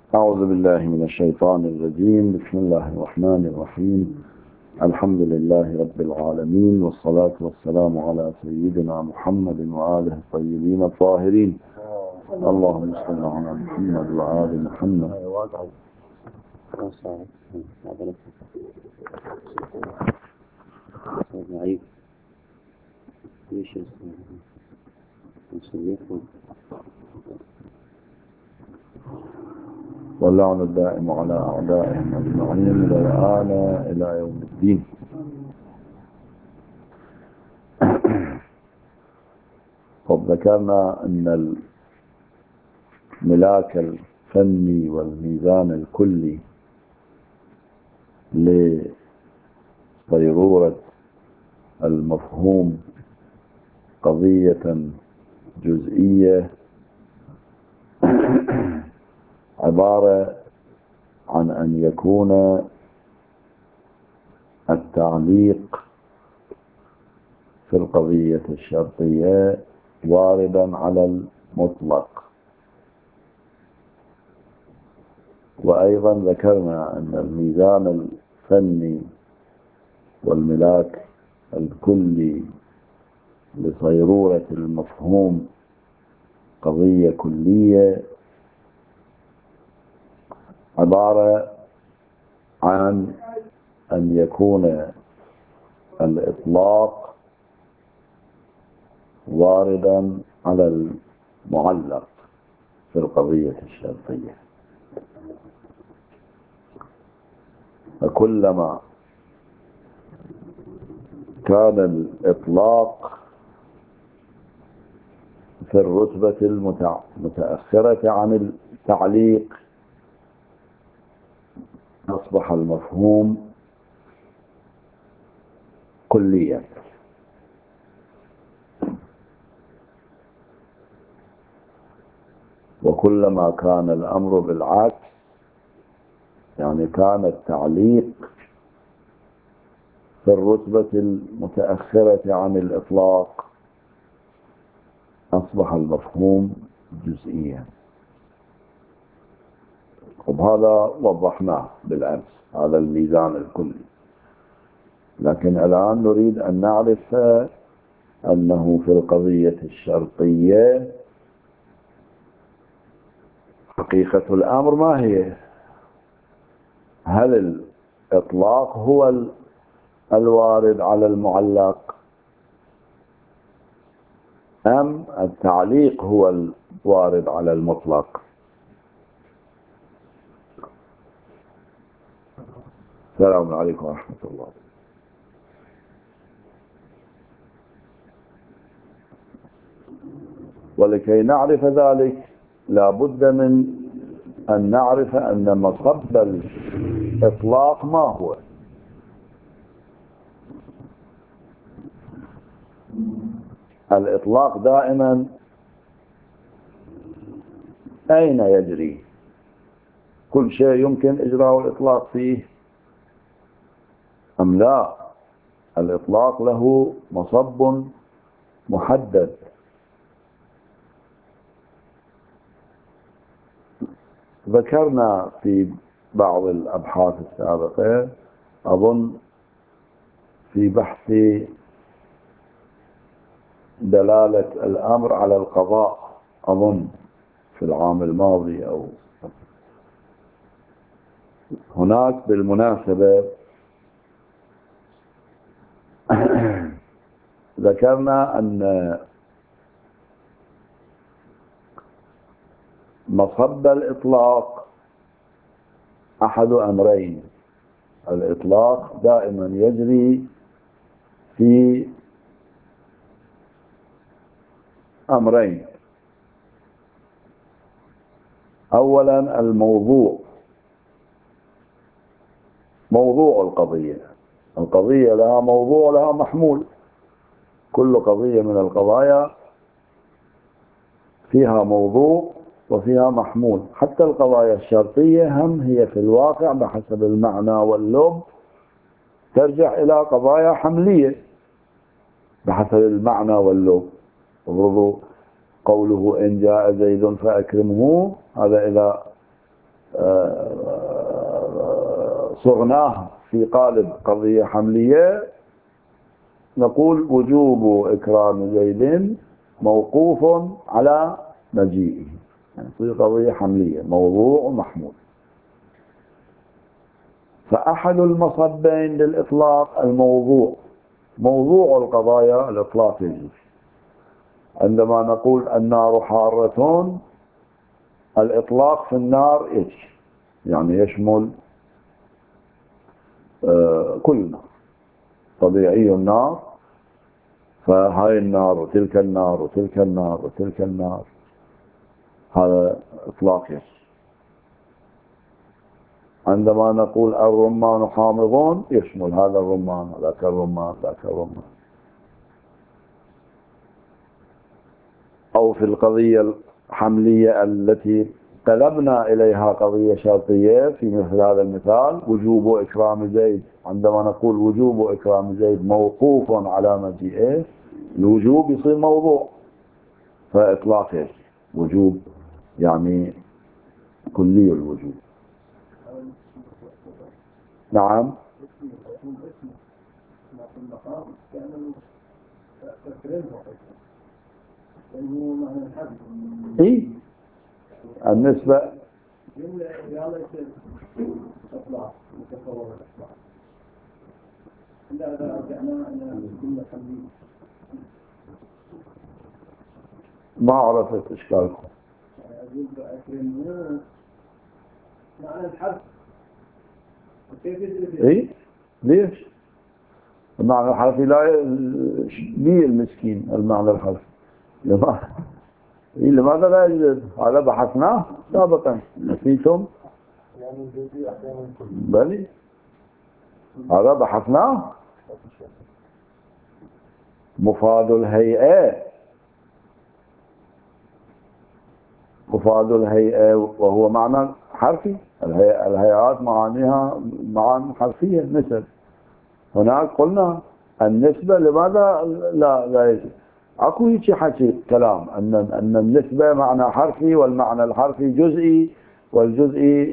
أعوذ بالله من الشيطان الرجيم. بسم الله الرحمن الرحيم. الحمد لله رب العالمين، والصلاة والسلام على سيدنا محمد وآله الطيبين الطاهرين. اللهم صل على محمد وآل محمد. واللعن الدائم على أعدائهم أجمعين إلى يوم الدين. قد ذكرنا أن الملاك الفني والميزان الكلي لصيرورة المفهوم قضية جزئية عبارة عن أن يكون التعليق في القضية الشرطية واردا على المطلق. وأيضا ذكرنا أن الميزان الفني والملاك الكلي لصيرورة المفهوم قضية كلية عبارة عن أن يكون الإطلاق واردا على المعلق في القضية الشرطية. فكلما كان الإطلاق في الرتبة المتأخرة عن التعليق أصبح المفهوم كليا، وكلما كان الأمر بالعكس، يعني كان التعليق في الرتبة المتأخرة عن الإطلاق، أصبح المفهوم جزئيا. وبهذا وضحناه بالأمس، هذا الميزان الكلي. لكن الآن نريد أن نعرف أنه في القضية الشرطية حقيقة الأمر ما هي؟ هل الإطلاق هو الوارد على المعلق، أم التعليق هو الوارد على المطلق؟ السلام عليكم ورحمة الله. ولكي نعرف ذلك لا بد من أن نعرف أن مصب الإطلاق ما هو. الإطلاق دائما أين يجري؟ كل شيء يمكن إجراء الإطلاق فيه أم لا؟ الإطلاق له مصب محدد. ذكرنا في بعض الأبحاث السابقة، أظن في بحث دلالة الأمر على القضاء، أظن في العام الماضي أو هناك بالمناسبة ذكرنا أن مصب الإطلاق أحد أمرين. الإطلاق دائما يجري في أمرين: أولا موضوع القضية لها موضوع، لها محمول. كل قضية من القضايا فيها موضوع وفيها محمول. حتى القضايا الشرطية هم هي في الواقع بحسب المعنى واللب ترجع إلى قضايا حملية بحسب المعنى واللب. افرضوا قوله إن جاء زيد فأكرمه، هذا إذا صغناه في قالب قضية حملية، نقول وجوب إكرام زيد موقوف على مجيئه، يعني في قضية حملية موضوع ومحمول. فأحد المصبين للإطلاق الموضوع، موضوع القضايا الإطلاق يجب. عندما نقول النار حارة، الإطلاق في النار إيش؟ يعني يشمل كل نار، طبيعي النار، فهاي النار وتلك النار وتلك النار وتلك النار، هذا إطلاق يش. عندما نقول الرمان حامضون، يشمل هذا الرمان ذاك الرمان ذاك الرمان. أو في القضية الحملية التي قلبنا إليها قضية شرطية في مثل هذا المثال، وجوب إكرام زيد، عندما نقول وجوب إكرام زيد موقوف على مجيئه، الوجوب يصير موضوع، فإطلاق ايش؟ وجوب، يعني كلي الوجوب. نعم. إيه؟ النسبة ما عرفت إشكالكم. إيه؟ ليش؟ المعنى الحرفي لا ليه المسكين المعنى الحرفي؟ لماذا لا يوجد؟ هذا بحثناه سابقا، نسيتم؟ بلي هذا بحثناه. مفاد الهيئة، مفاد الهيئة وهو معنى حرفي. الهيئات معانيها معاني حرفية. مثل هناك قلنا النسبة لماذا لا يجب؟ اكو هيك حكي كلام ان النسبة معنى حرفي، والمعنى الحرفي جزئي، والجزئي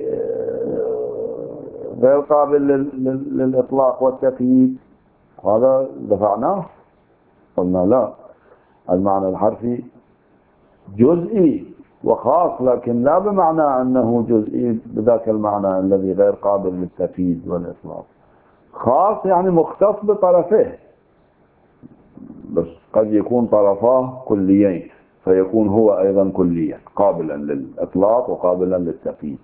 غير قابل للإطلاق والتقييد. هذا دفعناه، قلنا لا، المعنى الحرفي جزئي وخاص، لكن لا بمعنى أنه جزئي بذاك المعنى الذي غير قابل للتقييد والإطلاق. خاص يعني مختص بطرفه، بس قد يكون طرفاه كليين، فيكون هو أيضا كليا قابلا للإطلاق وقابلا للتقييد،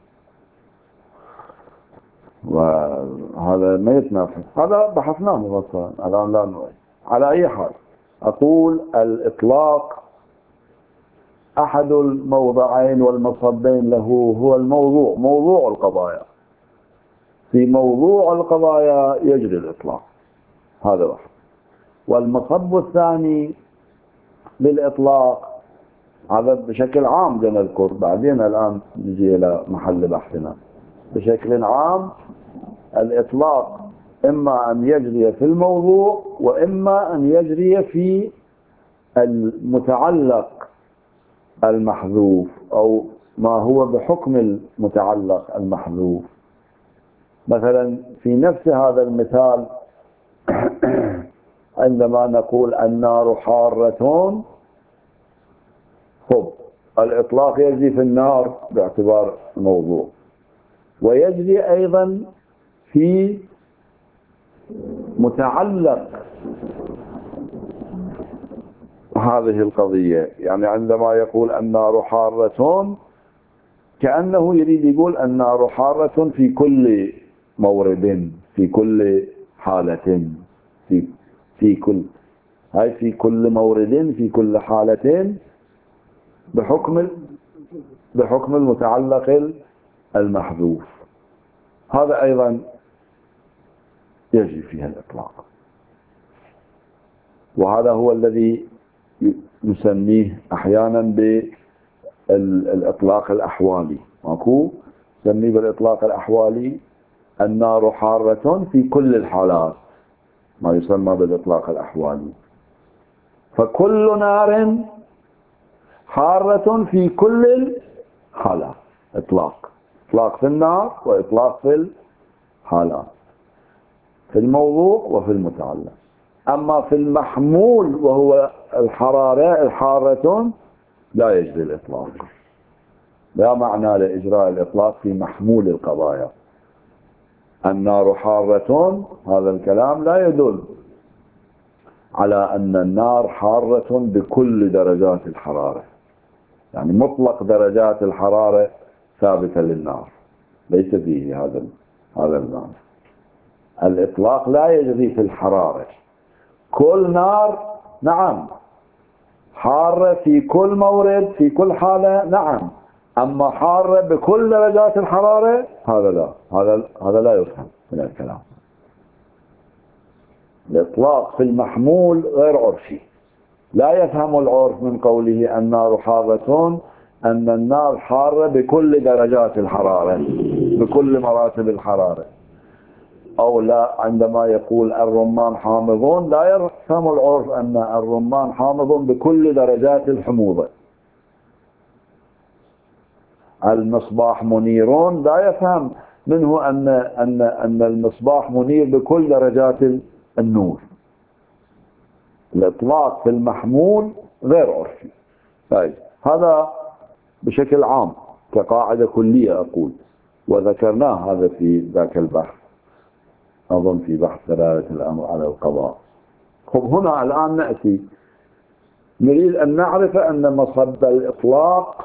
وهذا ما يتنافس. هذا بحثناه مفصلا، الآن لا نريد. على أي حال أقول الإطلاق أحد الموضعين والمصبين له هو الموضوع، موضوع القضايا. في موضوع القضايا يجري الإطلاق، هذا واحد. والمصب الثاني للإطلاق، هذا بشكل عام نذكر، بعدين الآن نجي إلى محل بحثنا. بشكل عام الإطلاق إما أن يجري في الموضوع، وإما أن يجري في المتعلق المحذوف، أو ما هو بحكم المتعلق المحذوف. مثلا في نفس هذا المثال عندما نقول النار حارة، الإطلاق يجري في النار باعتبار الموضوع، ويجري أيضا في متعلق هذه القضية. يعني عندما يقول النار حارة، كأنه يريد يقول النار حارة في كل مورد، في كل حالة، في كل هاي، في كل مورد، في كل حالة، بحكم المتعلق المحذوف. هذا أيضا يجري فيها الإطلاق، وهذا هو الذي نسميه أحيانا بالإطلاق الأحوالي. ماكو نسميه بالإطلاق الأحوالي النار حارة في كل الحالات، ما يسمى بالإطلاق الأحوالي. فكل نار حارة في كل الحالات، إطلاق. إطلاق في النار وإطلاق في الحالات، في الموضوع وفي المتعلق. أما في المحمول وهو الحارة لا يجري الإطلاق، لا معنى لإجراء الإطلاق في محمول القضايا. النار حارة، هذا الكلام لا يدل على أن النار حارة بكل درجات الحرارة، يعني مطلق درجات الحرارة ثابتة للنار، ليس فيه هذا المعنى. الإطلاق لا يجري في الحرارة. كل نار نعم حارة في كل مورد في كل حالة نعم، أما حارة بكل درجات الحرارة هذا لا، هذا لا يفهم من الكلام. الإطلاق في المحمول غير عرفي، لا يفهم العرف من قوله النار حارة أن النار حارة بكل درجات الحرارة بكل مراتب الحرارة، أو لا عندما يقول الرمان حامضون لا يفهم العرف أن الرمان حامض بكل درجات الحموضة. المصباح منيرون لا يفهم منه أن المصباح منير بكل درجات النور. الإطلاق في المحمول غير عرفي. طيب هذا بشكل عام كقاعدة كلية أقول، وذكرناه هذا في ذاك البحث، أظن في بحث دلالة الأمر على القضاء. خب هنا الآن نأتي نريد أن نعرف أن مصب الإطلاق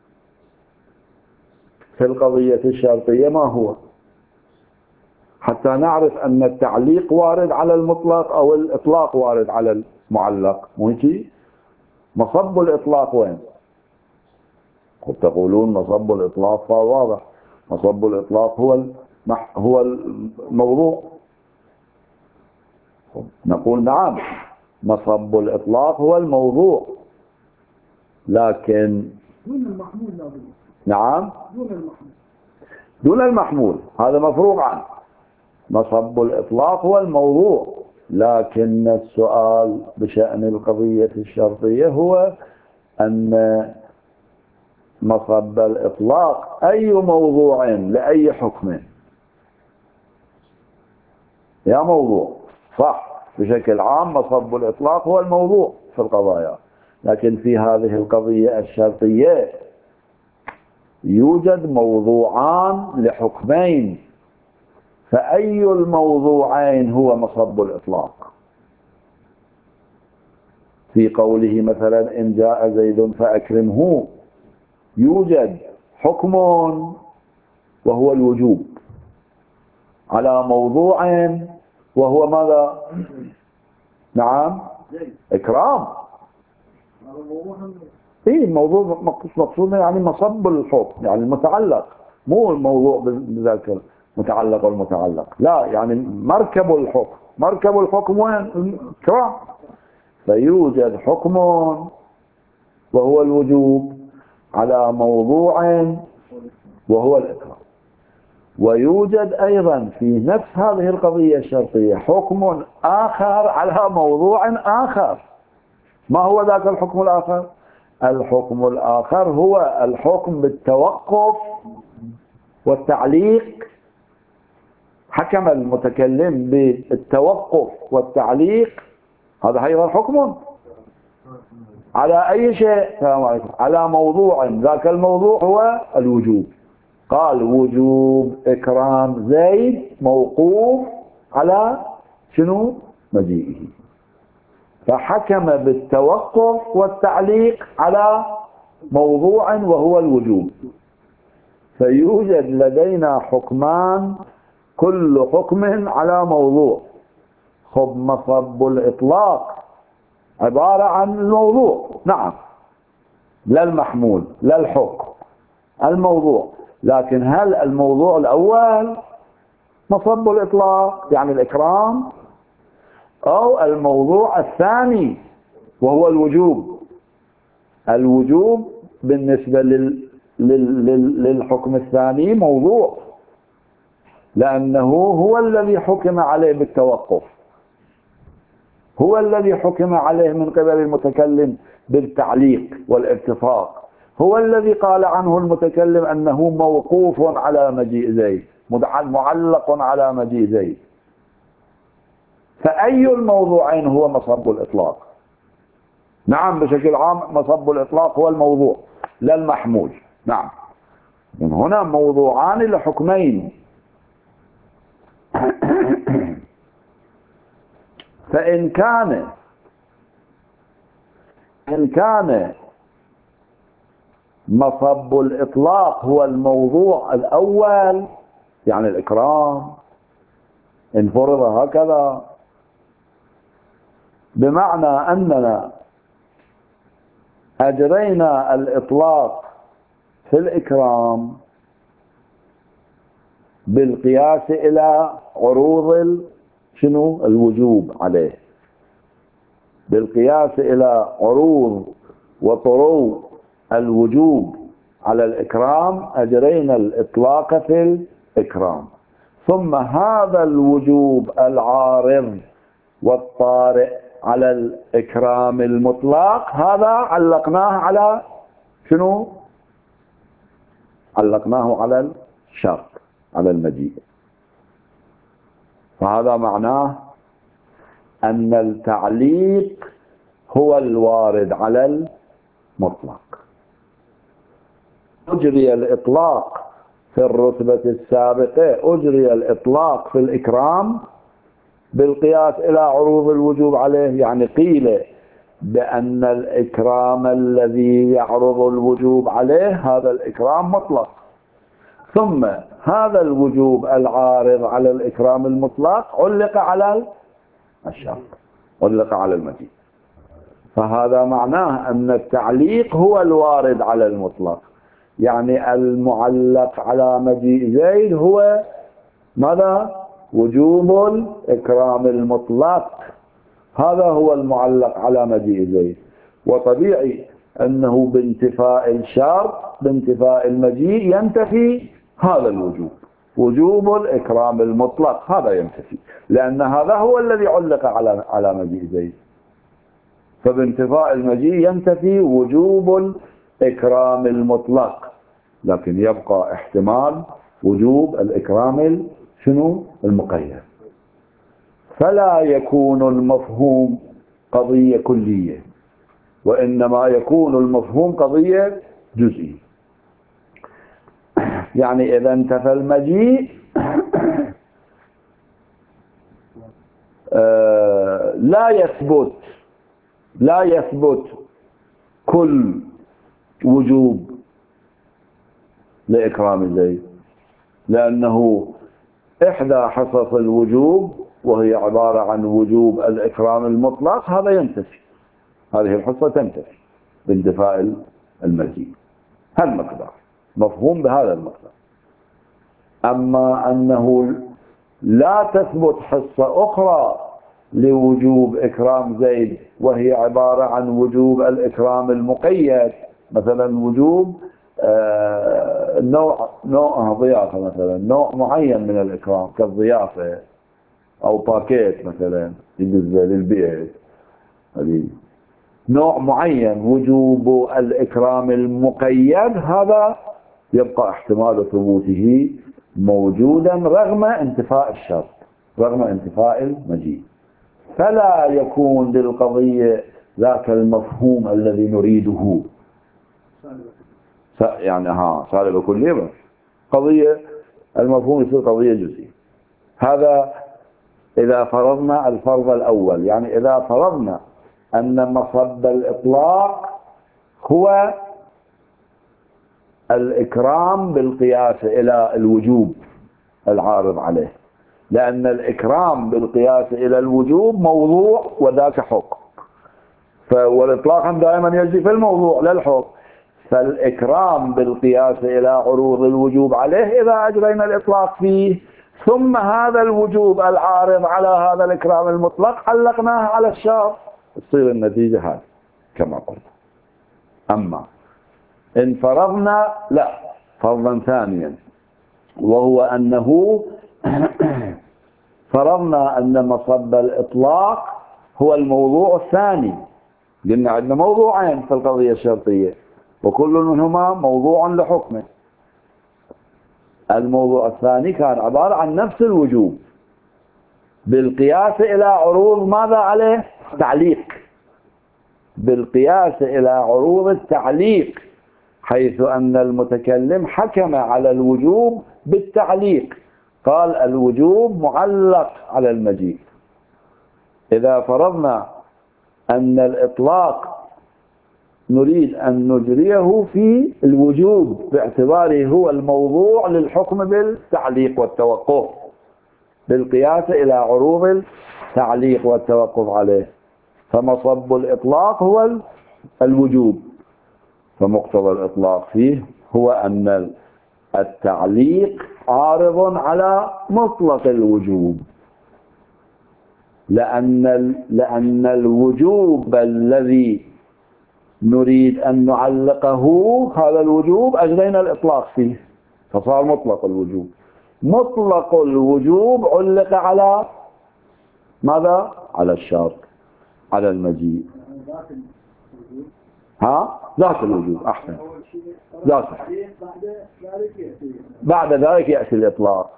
في القضية الشرطية ما هو، حتى نعرف أن التعليق وارد على المطلق أو الإطلاق وارد على المعلق. ماشي، مصب الإطلاق وين؟ قد تقولون مصب الإطلاق فواضح، مصب الإطلاق هو الموضوع. نقول نعم مصب الإطلاق هو الموضوع، لكن دون المحمول لا بد. نعم دون المحمول هذا مفروغ عنه. مصب الإطلاق هو الموضوع، لكن السؤال بشأن القضية الشرطية هو أن مصب الإطلاق أي موضوع لأي حكم. يا موضوع صح بشكل عام مصب الإطلاق هو الموضوع في القضايا، لكن في هذه القضية الشرطية يوجد موضوعان لحكمين، فأي الموضوعين هو مصب الإطلاق؟ في قوله مثلا إن جاء زيد فأكرمه يوجد حكم وهو الوجوب على موضوع وهو ماذا؟ نعم إكرام. إيه الموضوع مقصود يعني مصب الحكم، يعني المتعلق، مو الموضوع بذلك المتعلق والمتعلق، لا يعني مركب الحكم. مركب الحكم وين؟ الإكرام. فيوجد حكم وهو الوجوب على موضوع وهو الإكرام، ويوجد أيضا في نفس هذه القضية الشرطية حكم آخر على موضوع آخر. ما هو ذاك الحكم الآخر؟ الحكم الآخر هو الحكم بالتوقف والتعليق. حكم المتكلم بالتوقف والتعليق، هذا أيضا حكم على أي شيء؟ السلام عليكم. على موضوع، ذاك الموضوع هو الوجوب. قال وجوب إكرام زيد موقوف على شنو؟ مجيئه. فحكم بالتوقف والتعليق على موضوع وهو الوجوب. فيوجد لدينا حكمان كل حكم على موضوع. خب مصب الإطلاق عبارة عن الموضوع، نعم، لا المحمول لا الحكم، الموضوع. لكن هل الموضوع الأول مصب الإطلاق يعني الإكرام، أو الموضوع الثاني وهو الوجوب؟ الوجوب بالنسبة للحكم الثاني موضوع، لأنه هو الذي حكم عليه بالتوقف، هو الذي حكم عليه من قبل المتكلم بالتعليق والاتفاق، هو الذي قال عنه المتكلم أنه موقوف على مجيء زيد، معلق على مجيء زيد. فأي الموضوعين هو مصب الإطلاق؟ نعم بشكل عام مصب الإطلاق هو الموضوع لا المحمول. نعم، من هنا موضوعان لحكمين. فإن كان مصب الإطلاق هو الموضوع الأول، يعني الإكرام، إن فرض هكذا، بمعنى أننا أجرينا الإطلاق في الإكرام بالقياس إلى عروض الوجوب عليه، بالقياس إلى عروض وطروء الوجوب على الإكرام أجرينا الإطلاق في الإكرام. ثم هذا الوجوب العارض والطارئ على الإكرام المطلق هذا علقناه على شنو؟ علقناه على الشرط، على المجيء. فهذا معناه أن التعليق هو الوارد على المطلق. أجري الإطلاق في الرتبة السابقة، أجري الإطلاق في الإكرام بالقياس إلى عروض الوجوب عليه، يعني قيل بأن الإكرام الذي يعرض الوجوب عليه هذا الإكرام مطلق، ثم هذا الوجوب العارض على الإكرام المطلق علق على الشرط، علق على المجيء. فهذا معناه أن التعليق هو الوارد على المطلق، يعني المعلق على مجيء زيد هو ماذا؟ وجوب الإكرام المطلق، هذا هو المعلق على مجيء زيد. وطبيعي أنه بانتفاء الشرط، بانتفاء المجيء، ينتفي هذا الوجوب، وجوب الإكرام المطلق هذا ينتفي، لأن هذا هو الذي علق على مجيء زيد. فبانتفاء المجيء ينتفي وجوب الإكرام المطلق، لكن يبقى احتمال وجوب الإكرام المقيد. فلا يكون المفهوم قضية كلية، وإنما يكون المفهوم قضية جزئية. يعني إذا انتفى المجيء لا يثبت كل وجوب لإكرام زيد، لأنه إحدى حصص الوجوب وهي عبارة عن وجوب الإكرام المطلق هذا ينتفي، هذه الحصة تنتفي باندفاع المجيء. هالمقدار مفهوم بهذا المقدار. أما أنه لا تثبت حصة أخرى لوجوب إكرام زيد وهي عبارة عن وجوب الإكرام المقيد، مثلا وجوب نوع ضيافة، مثلا نوع معين من الإكرام كالضيافة أو باكيت مثلا بالنسبة للبيت، نوع معين وجوب الإكرام المقيد هذا يبقى احتمال ثبوته موجودا رغم انتفاء الشرط، رغم انتفاء المجيء. فلا يكون للقضية ذاك المفهوم الذي نريده، يعني سالب كلية، بس قضية المفهوم يصير قضية جزئية. هذا إذا فرضنا الفرض الأول، يعني إذا فرضنا أن مصب الإطلاق هو الإكرام بالقياس إلى الوجوب العارض عليه، لأن الإكرام بالقياس إلى الوجوب موضوع وذاك حكم، والإطلاق دائما يجري في الموضوع لا الحكم. فالإكرام بالقياس إلى عروض الوجوب عليه إذا أجرينا الإطلاق فيه، ثم هذا الوجوب العارض على هذا الإكرام المطلق علقناه على الشرط، تصير النتيجة هذه كما قلت. أما إن فرضنا فرضا ثانيا، وهو أنه فرضنا أن مصب الإطلاق هو الموضوع الثاني. قلنا عندنا موضوعين في القضية الشرطية، وكل منهما موضوع لحكمه. الموضوع الثاني كان عبارة عن نفس الوجوب بالقياس إلى عروض ماذا عليه؟ تعليق. بالقياس إلى عروض التعليق، حيث أن المتكلم حكم على الوجوب بالتعليق، قال الوجوب معلق على المجيء. إذا فرضنا أن الإطلاق نريد أن نجريه في الوجوب باعتباره هو الموضوع للحكم بالتعليق والتوقف، بالقياس إلى عروض التعليق والتوقف عليه، فمصب الإطلاق هو الوجوب، فمقتضى الإطلاق فيه هو أن التعليق عارض على مطلق الوجوب، لأن الوجوب الذي نريد أن نعلقه هذا الوجوب أجرينا الإطلاق فيه فصار مطلق الوجوب. مطلق الوجوب علق على ماذا؟ على الشرط، على المجيء. ذات الوجوب أحسن، ذاته. بعد ذلك يأتي الإطلاق.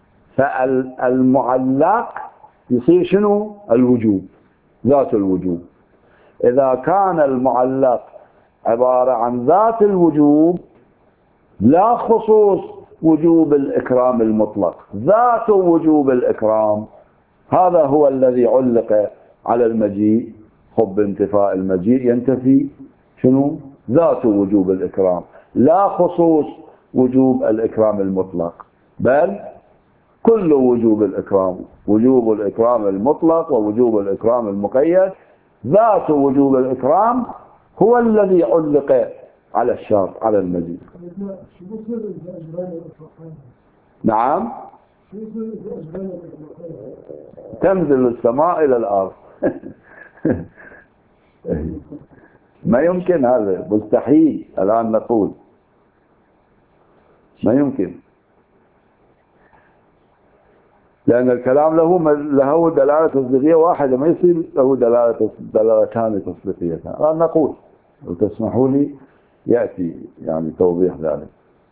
فالمعلق يصير شنو؟ الوجوب، ذات الوجوب. إذا كان المعلق عبارة عن ذات الوجوب لا خصوص وجوب الإكرام المطلق، ذات وجوب الإكرام، هذا هو الذي علق على المجيء. خب بانتفاء المجيء ينتفي شنو؟ ذات وجوب الإكرام، لا خصوص وجوب الإكرام المطلق، بل كل وجوب الإكرام، وجوب الإكرام المطلق ووجوب الإكرام المقيد. ذات وجوب الإكرام هو الذي علق على الشرط، على المجيء. نعم، تنزل السماء إلى الأرض. ما يمكن، هذا مستحيل الآن نقول، ما يمكن، لأن الكلام له دلالة تصديقية واحدة، ما يصير له دلالتان تصديقيتان. الآن نقول، لو تسمحوا لي يأتي يعني توضيح ذلك.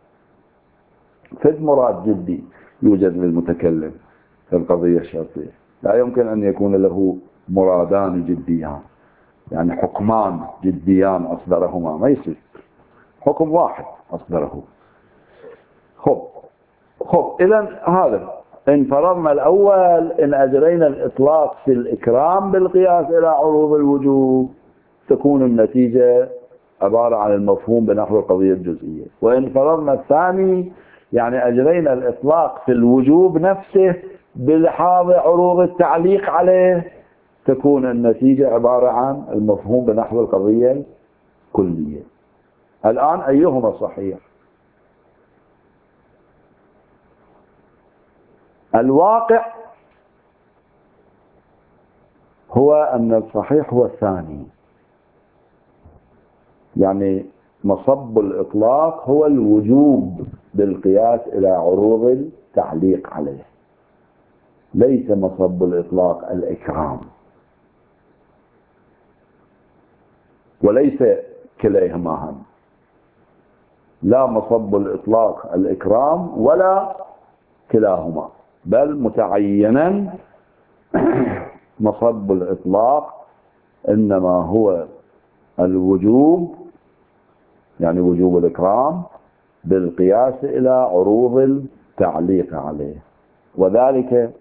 فد مراد جدي يوجد للمتكلم في القضية الشرطية، لا يمكن أن يكون له مرادان جديان، يعني حكمان جديان أصدرهما، ما يصير، حكم واحد أصدره. خب إذن هذا إن فرضنا الأول، إن أجرينا الإطلاق في الإكرام بالقياس إلى عروض الوجوب، تكون النتيجة عبارة عن المفهوم بنحو القضية الجزئية. وإن فرضنا الثاني، يعني أجرينا الإطلاق في الوجوب نفسه بلحاظ عروض التعليق عليه، تكون النتيجة عبارة عن المفهوم بنحو القضية الكلية. الآن أيهما صحيح؟ الواقع هو أن الصحيح هو الثاني، يعني مصب الإطلاق هو الوجوب بالقياس إلى عروض التعليق عليه، ليس مصب الإطلاق الإكرام، وليس كليهما هم، لا مصب الإطلاق الإكرام ولا كلاهما، بل متعينا مصب الإطلاق إنما هو الوجوب، يعني وجوب الإكرام بالقياس إلى عروض التعليق عليه. وذلك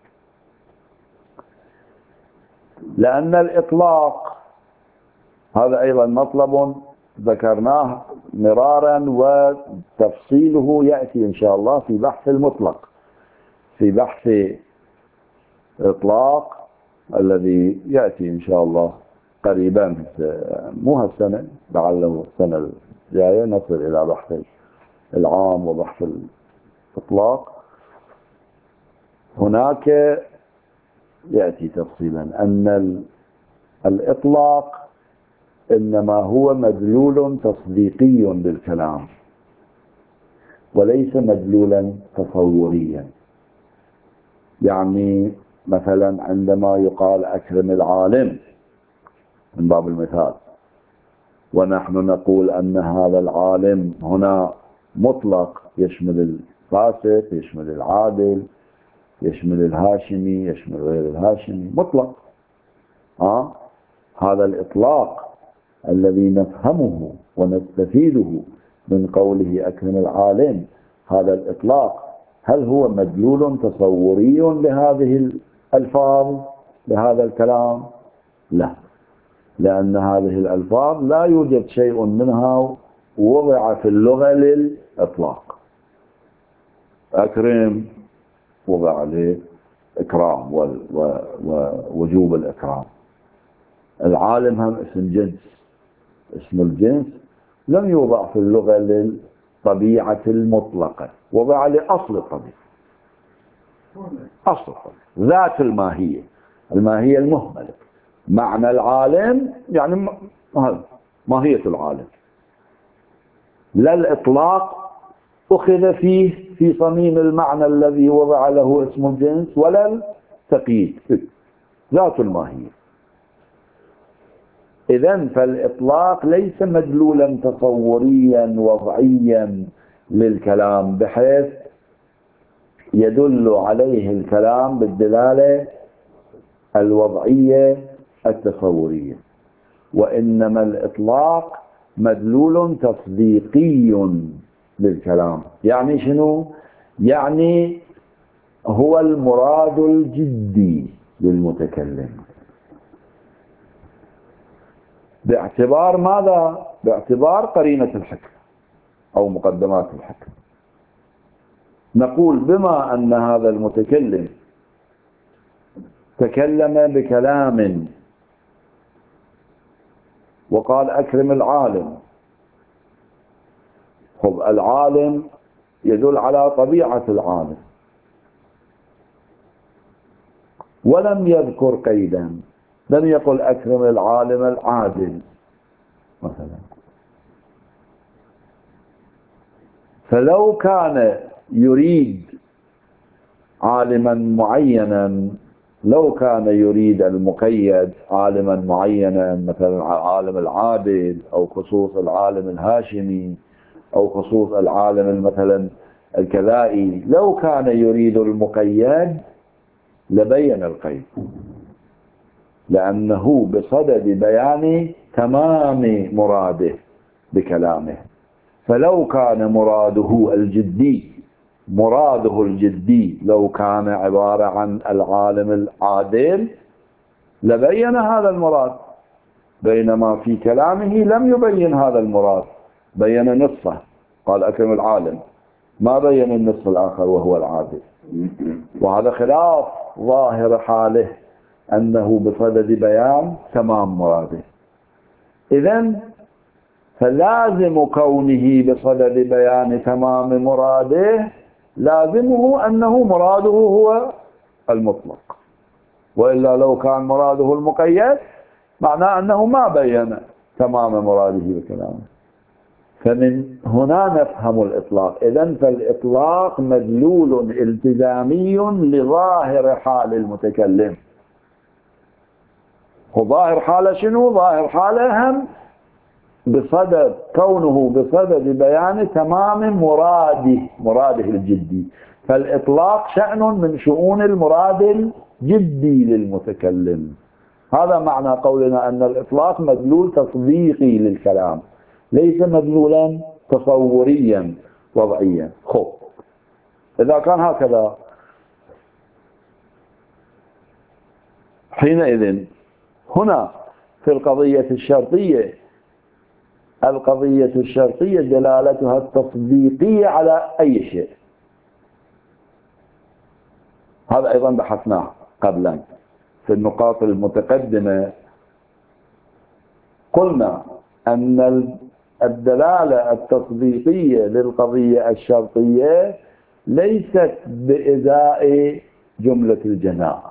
لأن الإطلاق هذا أيضا مطلب ذكرناه مرارا، وتفصيله يأتي إن شاء الله في بحث المطلق، في بحث إطلاق الذي يأتي إن شاء الله قريبا، مو هالسنة، لعله السنة الجاية نصل إلى بحث العام وبحث الإطلاق. هناك يأتي تفصيلا أن الإطلاق إنما هو مدلول تصديقي للكلام، وليس مدلولا تصوريا. يعني مثلا عندما يقال أكرم العالم من باب المثال، ونحن نقول أن هذا العالم هنا مطلق، يشمل الفاسق، يشمل العادل، يشمل الهاشمي، يشمل غير الهاشمي، مطلق. هذا الإطلاق الذي نفهمه ونستفيده من قوله أكرم العالم، هذا الإطلاق هل هو مدلول تصوري لهذه الألفاظ، لهذا الكلام؟ لا، لأن هذه الألفاظ لا يوجد شيء منها وضع في اللغة للإطلاق. أكرم وضع له إكرام ووجوب الإكرام. العالم هم اسم جنس، اسم الجنس لم يوضع في اللغة للطبيعة المطلقة، وضع لأصل الطبيعة، أصل الطبيعة، ذات الماهية، الماهية المهملة. معنى العالم يعني ماهية العالم، لا الإطلاق أخذ فيه في صميم المعنى الذي وضع له اسم الجنس، ولا التقييد، ذات الماهية. إذن فالإطلاق ليس مدلولا تصوريا وضعيا للكلام بحيث يدل عليه الكلام بالدلالة الوضعية التصورية، وإنما الإطلاق مدلول تصديقي للكلام. يعني شنو؟ يعني هو المراد الجدي للمتكلم. باعتبار ماذا؟ باعتبار قرينة الحكم أو مقدمات الحكم. نقول بما أن هذا المتكلم تكلم بكلام وقال أكرم العالم، خب العالم يدل على طبيعة العالم، ولم يذكر قيدا، لم يقل أكرم العالم العادل مثلا. فلو كان يريد عالما معينا، لو كان يريد المقيد عالما معينا، مثلا عالم العادل أو خصوص العالم الهاشمي أو خصوص العالم مثلا الكذائي، لو كان يريد المقيد لبين القيد، لأنه بصدد بيان تمام مراده بكلامه. فلو كان مراده الجدي، مراده الجدي لو كان عبارة عن العالم العادل لبين هذا المراد، بينما في كلامه لم يبين هذا المراد، بين نصفه، قال أكرم العالم، ما بين النصف الآخر وهو العادل. وهذا خلاف ظاهر حاله أنه بصدد بيان تمام مراده. إذن فلازم كونه بصدد بيان تمام مراده لازمه أنه مراده هو المطلق، وإلا لو كان مراده المقيد معناه أنه ما بين تمام مراده بكلامه. فمن هنا نفهم الإطلاق. إذن فالإطلاق مدلول التزامي لظاهر حال المتكلم. وظاهر حاله شنو؟ ظاهر حاله هم بصدد كونه بصدد بيان تمام مراده الجدي. فالإطلاق شأن من شؤون المراد الجدي للمتكلم. هذا معنى قولنا أن الإطلاق مدلول تصديقي للكلام، ليس مدلولا تصوريا وضعيا. خب إذا كان هكذا حينئذ هنا في القضية الشرطية، القضية الشرطية دلالتها التصديقية على أي شيء. هذا أيضا بحثناه قبلا في النقاط المتقدمة. قلنا أن الدلالة التصديقية للقضية الشرطية ليست بإزاء جملة الجماعة،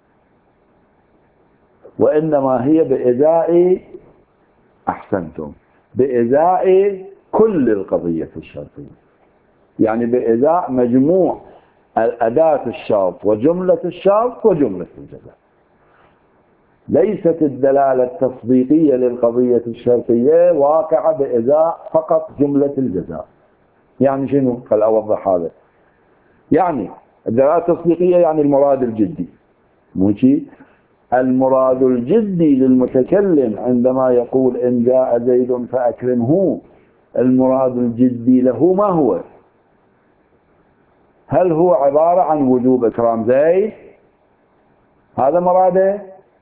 وإنما هي بإزاء، أحسنتم، بإزاء كل القضية الشرطية، يعني بإزاء مجموع الأداة الشرط وجملة الشرط وجملة الجزاء. ليست الدلالة التصديقية للقضية الشرطية واقعة بإزاء فقط جملة الجزاء. يعني شنو؟ خل أوضح هذا. يعني الدلالة التصديقية يعني المراد الجدي، مو شيء. المراد الجدي للمتكلم عندما يقول إن جاء زيد فأكرمه، المراد الجدي له ما هو؟ هل هو عبارة عن وجوب إكرام زيد؟ هذا مراده؟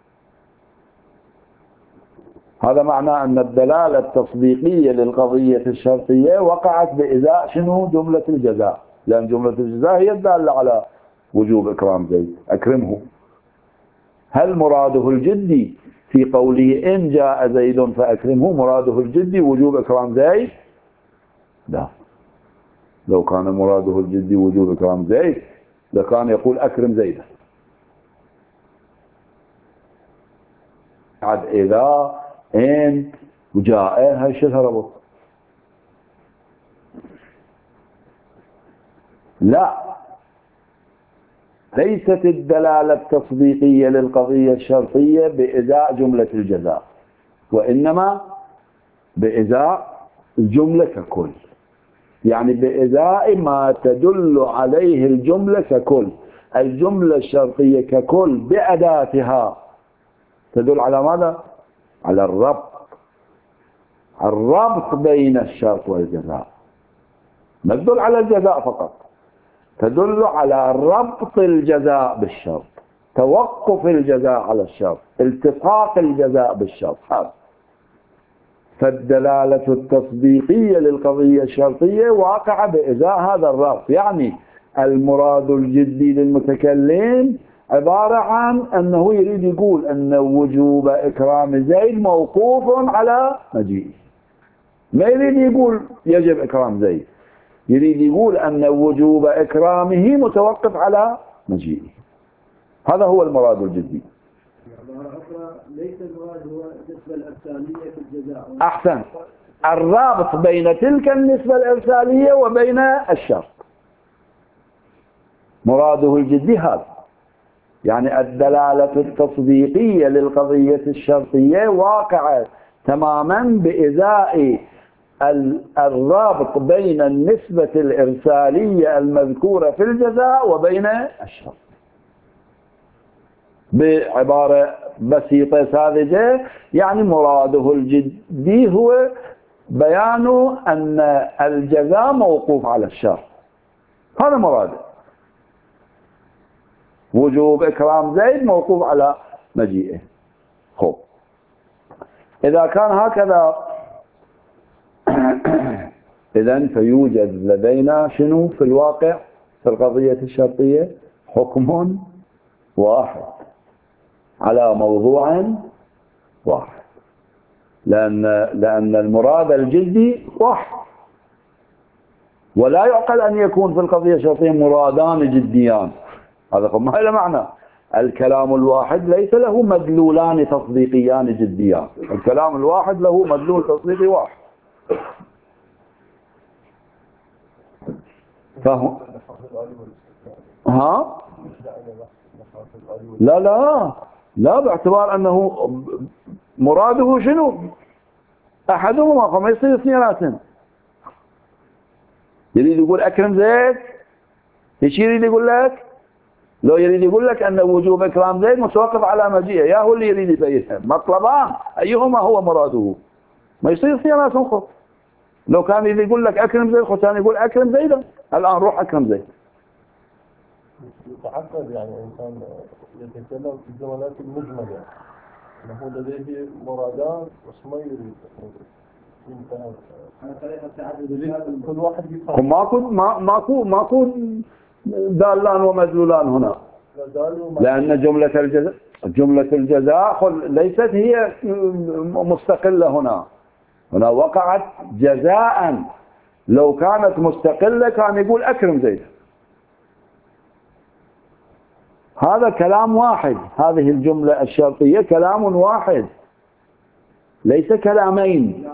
هذا معناه أن الدلالة التصديقية للقضية الشرطية وقعت بإزاء شنو؟ جملة الجزاء، لأن جملة الجزاء هي الدالة على وجوب إكرام زيد، أكرمه. هل مراده الجدي في قوله إن جاء زيد فأكرمه مراده الجدي وجوب إكرام زيد؟ لا. لو كان مراده الجدي وجوب إكرام زيد لكان يقول أكرم زيدا. عاد إذا إن وجاء هاي شو الهربط؟ لا، ليست الدلالة التصديقية للقضية الشرطية بإزاء جملة الجزاء، وإنما بإزاء الجملة ككل، يعني بإزاء ما تدل عليه الجملة ككل. الجملة الشرطية ككل بأداتها تدل على ماذا؟ على الربط بين الشرط والجزاء، ما تدل على الجزاء فقط، تدل على ربط الجزاء بالشرط، توقف الجزاء على الشرط، التصاق الجزاء بالشرط. فالدلالة التصديقية للقضية الشرطية واقعة بإزاء هذا الربط. يعني المراد الجدي للمتكلم عبارة عن أنه يريد يقول أن وجوب إكرام زيد موقوف على مجيئه، ما يريد يقول يجب إكرام زيد، يريد يقول أن وجوب إكرامه متوقف على مجيئه. هذا هو المراد الجدي. ليس المراد هو النسبة الإرسالية في الجزاء. أحسن، الرابط بين تلك النسبة الإرسالية وبين الشرط مراده الجدي هذا. يعني الدلالة التصديقية للقضية الشرطية واقعة تماما بإزاء الرابط بين النسبة الإرسالية المذكورة في الجزاء وبين الشرط. بعبارة بسيطة ساذجة، يعني مراده الجدي هو بيان أن الجزاء موقوف على الشرط، هذا مراده. وجوب إكرام زيد موقوف على مجيئه. خب، إذا كان هكذا إذن فيوجد لدينا شنو في الواقع في القضية الشرطية؟ حكم واحد على موضوع واحد، لأن المراد الجدي واحد، ولا يعقل أن يكون في القضية الشرطية مرادان جديان. هذا ما له معنى. الكلام الواحد ليس له مدلولان تصديقيان جديان، الكلام الواحد له مدلول تصديقي واحد. فهم؟ ها؟ لا لا لا، باعتبار أنه مراده شنو؟ أحدهما، فما يصير اثنيناتهم. يريد يقول أكرم زيد، ايش يريد يقول لك؟ لو يريد يقول لك أن وجوب إكرام زيد متوقف على مجيئه، يا هو اللي يريد يبينها مطلبان أيهما هو مراده، ما يصير اثنيناتهم خط. لو كان يريد يقول لك أكرم زيد، خط ثاني يقول أكرم زيدا، الآن روح أكرم زيد. يتعقد يعني إنسان يتكلم في الجملات المجملة أنه لديه مرادات بس ما يريد كل واحد يفهم. ماكو دالان ومدلولان هنا، لأن جملة الجزاء ليست هي مستقلة هنا وقعت جزاء. لو كانت مستقلة كان يقول أكرم زيد. هذا كلام واحد، هذه الجملة الشرطية كلام واحد ليس كلامين،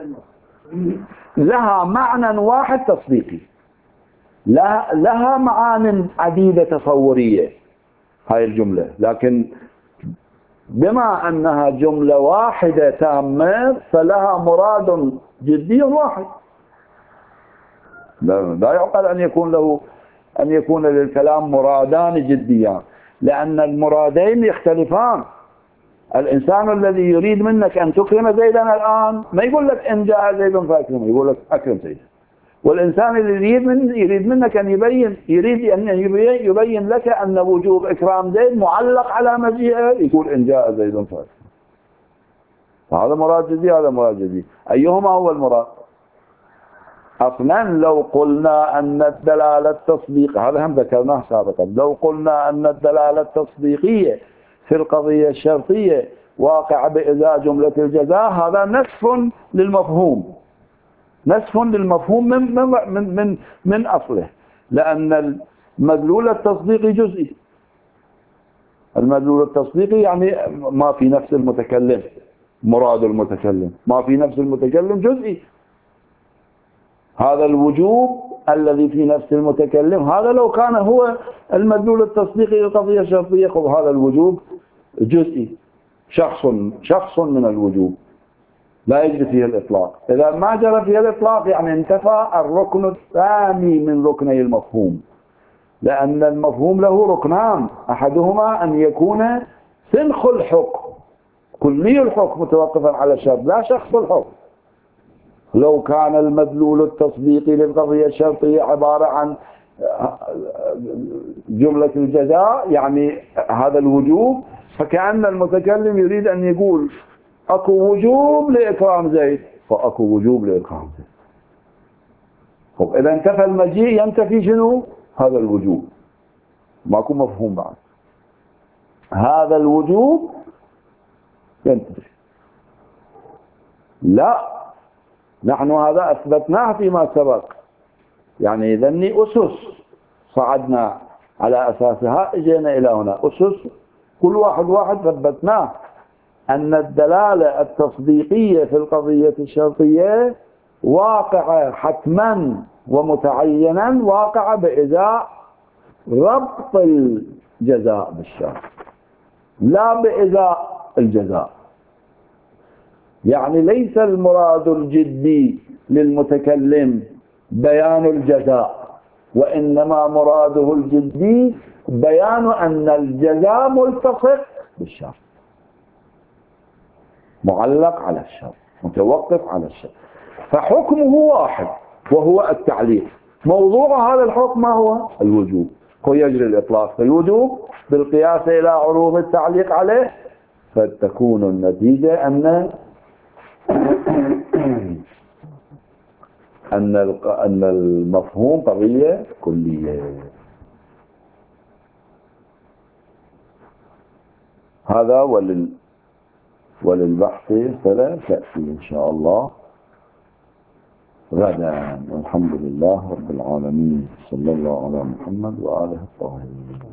لها معنى واحد تصديقي، لها معان عديدة تصورية هاي الجملة، لكن بما أنها جملة واحدة تامة فلها مراد جدي واحد. لا يعقل أن يكون للكلام مرادان جديان، لأن المرادين يختلفان. الإنسان الذي يريد منك أن تكرم زيدا الآن ما يقول لك إن جاء زيد فأكرمه، يقول لك أكرم زيدا. والإنسان اللي يريد منك أن يبين لك أن وجوب إكرام زيد معلق على مجيئه، يقول إن جاء زيد فأكرمه. هذا مراد جدي، هذا مراد جدي. أيهما هو المراد؟ أصلا لو قلنا أن الدلالة التصديق، هذا هم ذكرناه سابقا، لو قلنا أن الدلالة التصديقية في القضية الشرطية واقع بإزاء جملة الجزاء، هذا نسف للمفهوم، نسف للمفهوم من أصله، لأن المدلول التصديقي جزئي. المدلول التصديقي يعني ما في نفس المتكلم، مراد المتكلم ما في نفس المتكلم جزئي. هذا الوجوب الذي في نفس المتكلم هذا لو كان هو المدلول التصديقي للقضية الشرطية، هذا الوجوب جزئي، شخص من الوجوب لا يجري فيه الإطلاق. إذا ما جرى فيه الإطلاق يعني انتفى الركن الثاني من ركني المفهوم، لأن المفهوم له ركنان، أحدهما أن يكون سنخ الحكم، كلي الحكم متوقفا على الشرط لا شخص الحكم. لو كان المدلول التصديقي للقضية الشرطية عبارة عن جملة الجزاء يعني هذا الوجوب، فكأن المتكلم يريد أن يقول أكو وجوب لإكرام زيد فأكو وجوب لإكرام زيد. إذا انتفى المجيء ينتفي شنو؟ هذا الوجوب، ماكو مفهوم بعد. هذا الوجوب ينتفي. لا، نحن هذا أثبتناه فيما سبق، يعني ذني أسس صعدنا على أساسها اجينا إلى هنا، أسس كل واحد ثبتناه أن الدلالة التصديقية في القضية الشرطية واقعة حتما ومتعينا، واقعة بإزاء ربط الجزاء بالشرط لا بإزاء الجزاء. يعني ليس المراد الجدي للمتكلم بيان الجزاء، وإنما مراده الجدي بيان أن الجزاء ملتصق بالشرط، معلق على الشرط، متوقف على الشرط، فحكمه واحد وهو التعليق. موضوع هذا الحكم ما هو؟ الوجوب. ويجري الإطلاق في الوجوب بالقياس إلى عروض التعليق عليه، فتكون النتيجة أن المفهوم قضية كلية. هذا وللبحث تأتي إن شاء الله غدا. والحمد لله رب العالمين، صلى الله على محمد وآله الطاهرين.